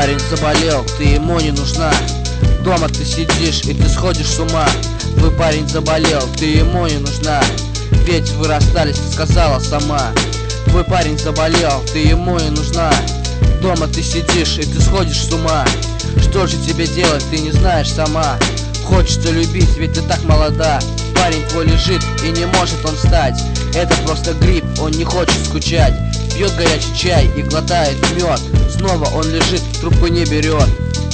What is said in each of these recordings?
парень заболел, ты ему не нужна. Дома ты сидишь и ты сходишь с ума. Твой парень заболел, ты ему не нужна. Ведь вы расстались, ты сказала сама. Твой парень заболел, ты ему не нужна. Дома ты сидишь и ты сходишь с ума. Что же тебе делать, ты не знаешь сама. Хочется любить, ведь ты так молода. Парень твой лежит и не может он встать. Это просто грипп, он не хочет скучать. Пьет горячий чай и глотает мед. Снова он лежит, трубку не берет.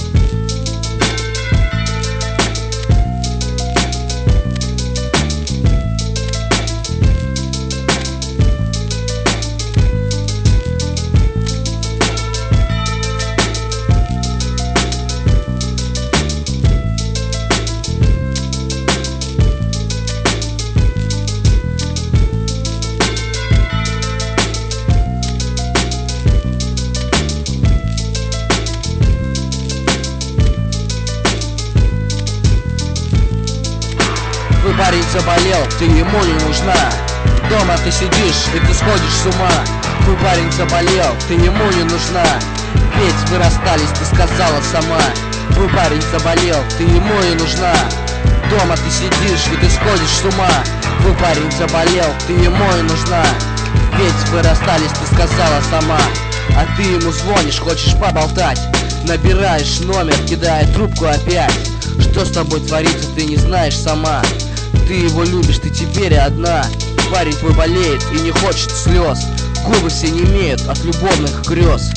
Твой парень заболел, ты ему не нужна. Дома ты сидишь и ты сходишь с ума. Твой парень заболел, ты ему не нужна. Ведь вы расстались, ты сказала сама. Твой парень заболел, ты ему не нужна. Дома ты сидишь и ты сходишь с ума. Твой парень заболел, ты ему не нужна. Ведь вы расстались, ты сказала сама. А ты ему звонишь, хочешь поболтать. Набираешь номер, кидая трубку опять. Что с тобой творится, ты не знаешь сама. Ты его любишь, ты теперь одна. Парень твой болеет и не хочет слез. Губы все немеют от любовных грез.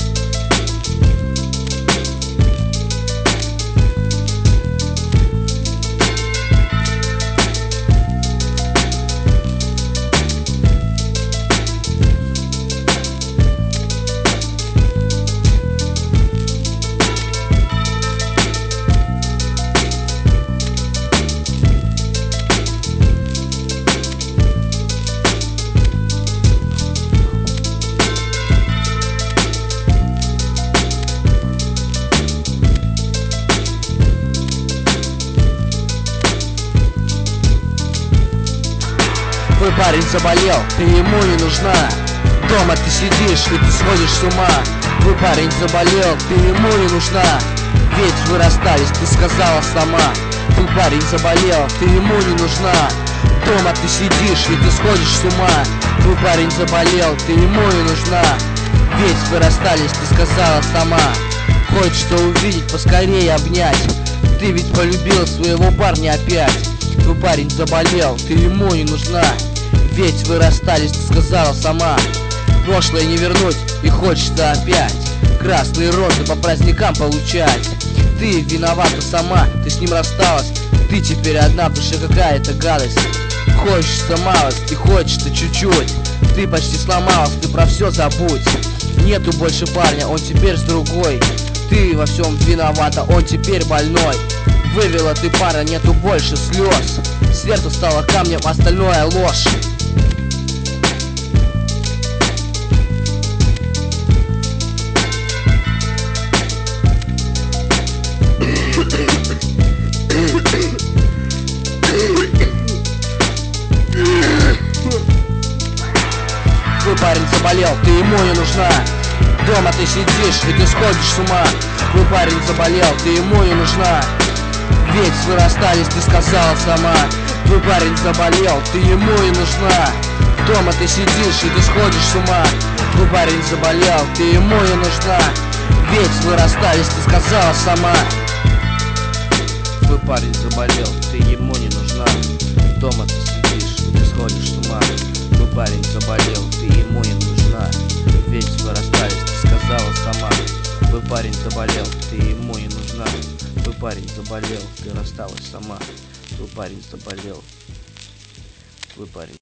Твой парень заболел, ты ему не нужна. Дома ты сидишь и ты сходишь с ума. Твой парень заболел, ты ему не нужна. Ведь вы расстались, ты сказала сама. Твой парень заболел, ты ему не нужна. Дома ты сидишь и ты сходишь с ума. Твой парень заболел, ты ему не нужна. Ведь вы расстались, ты сказала сама. Хочется увидеть, поскорее обнять. Ты ведь полюбила своего парня опять. Твой парень заболел, ты ему не нужна. Ведь вы расстались, ты сказала сама. Прошлое не вернуть и хочется опять красные розы по праздникам получать. Ты виновата сама, ты с ним рассталась. Ты теперь одна, в душе какая-то гадость. Хочется малость и хочется чуть-чуть. Ты почти сломалась, ты про все забудь. Нету больше парня, он теперь с другой. Ты во всем виновата, он теперь больной. Вывела ты пара, нету больше слез. Сердце стало камнем, остальное ложь. Твой парень заболел, ты ему не нужна. Дома ты сидишь и ты сходишь с ума. Твой парень заболел, ты ему не нужна. Ведь вы расстались, ты сказала сама. Твой парень заболел, ты ему не нужна. Дома ты сидишь и ты сходишь с ума. Твой парень заболел, ты ему не нужна. Ведь вы расстались, ты сказала сама. Твой парень заболел, ты ему не нужна. Дома ты сидишь и ты сходишь с ума. Твой парень заболел, ты ему не нужна. Ведь вы расстались, ты сказала сама. Твой парень заболел, ты ему не нужна. Твой парень заболел, ты рассталась сама. Твой парень заболел. Твой парень